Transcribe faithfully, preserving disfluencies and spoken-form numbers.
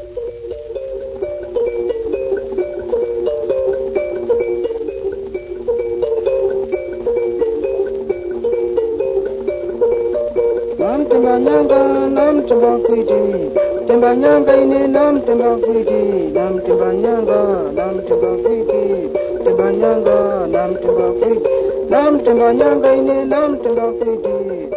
Nam Timbanyanga, Nam Timbakwiti, Timbanyanga ine Nam Timbakwiti, Nam Timbanyanga, Nam Timbakwiti, Timbanyanga, Nam Timbakwiti, Nam Timbanyanga ine Nam Timbakwiti.